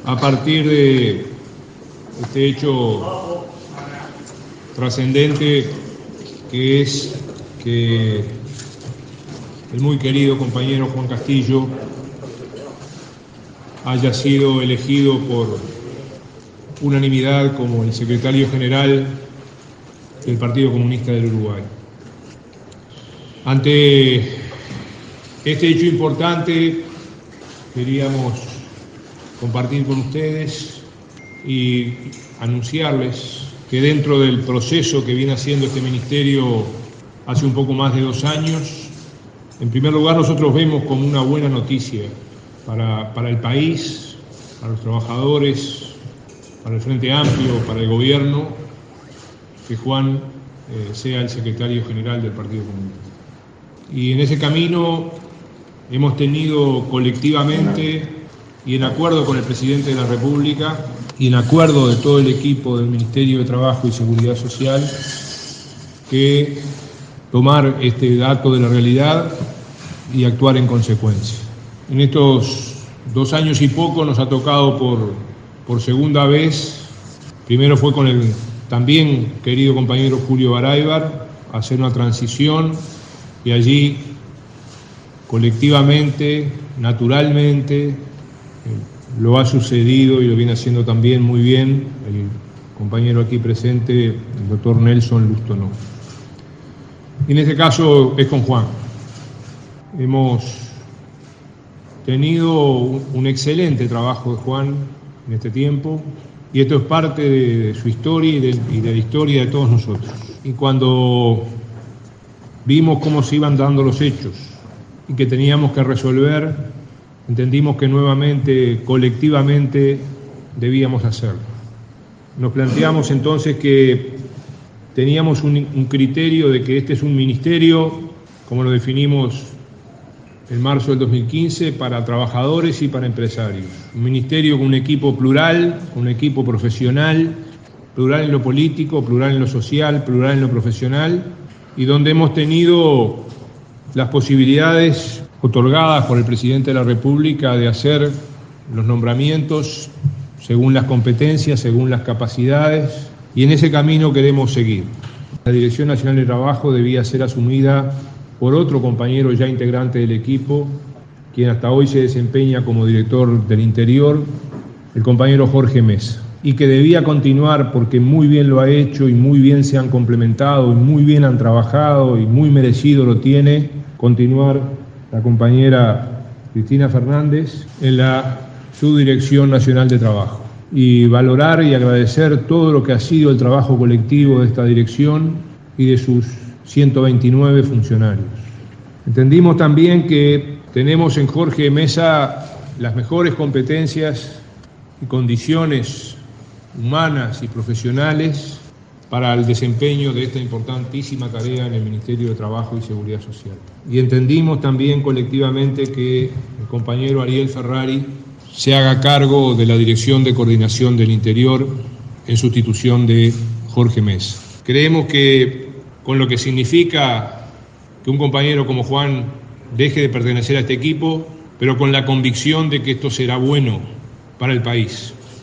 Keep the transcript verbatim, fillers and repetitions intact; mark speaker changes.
Speaker 1: a partir de este hecho trascendente que es que el muy querido compañero Juan Castillo haya sido elegido por unanimidad como el secretario general del Partido Comunista del Uruguay. Ante este hecho importante, queríamos compartir con ustedes y anunciarles que dentro del proceso que viene haciendo este ministerio hace un poco más de dos años, en primer lugar nosotros vemos como una buena noticia para, para el país, para los trabajadores, para el Frente Amplio, para el gobierno, que Juan eh, sea el secretario general del Partido Comunista. Y en ese camino hemos tenido colectivamente y en acuerdo con el presidente de la República y en acuerdo de todo el equipo del Ministerio de Trabajo y Seguridad Social que tomar este dato de la realidad y actuar en consecuencia. En estos dos años y poco nos ha tocado por, por segunda vez, primero fue con el también querido compañero Julio Baraybar, hacer una transición y allí colectivamente, naturalmente, lo ha sucedido y lo viene haciendo también muy bien el compañero aquí presente, el doctor Nelson Lustonó. Y en este caso es con Juan. Hemos tenido un excelente trabajo de Juan en este tiempo y esto es parte de su historia y de, y de la historia de todos nosotros. Y cuando vimos cómo se iban dando los hechos y que teníamos que resolver, entendimos que nuevamente, colectivamente, debíamos hacerlo. Nos planteamos entonces que teníamos un, un criterio de que este es un ministerio, como lo definimos en marzo del dos mil quince, para trabajadores y para empresarios. Un ministerio con un equipo plural, con un equipo profesional, plural en lo político, plural en lo social, plural en lo profesional, y donde hemos tenido las posibilidades otorgadas por el presidente de la República de hacer los nombramientos según las competencias, según las capacidades, y en ese camino queremos seguir. La Dirección Nacional de Trabajo debía ser asumida por otro compañero ya integrante del equipo, quien hasta hoy se desempeña como director del Interior, el compañero Jorge Mesa, y que debía continuar porque muy bien lo ha hecho y muy bien se han complementado y muy bien han trabajado y muy merecido lo tiene, continuar la compañera Cristina Fernández en la Subdirección Nacional de Trabajo y valorar y agradecer todo lo que ha sido el trabajo colectivo de esta dirección y de sus ciento veintinueve funcionarios. Entendimos también que tenemos en Jorge Mesa las mejores competencias y condiciones humanas y profesionales para el desempeño de esta importantísima tarea en el Ministerio de Trabajo y Seguridad Social. Y entendimos también colectivamente que el compañero Ariel Ferrari se haga cargo de la Dirección de Coordinación del Interior en sustitución de Jorge Mesa. Creemos que con lo que significa que un compañero como Juan deje de pertenecer a este equipo, pero con la convicción de que esto será bueno para el país.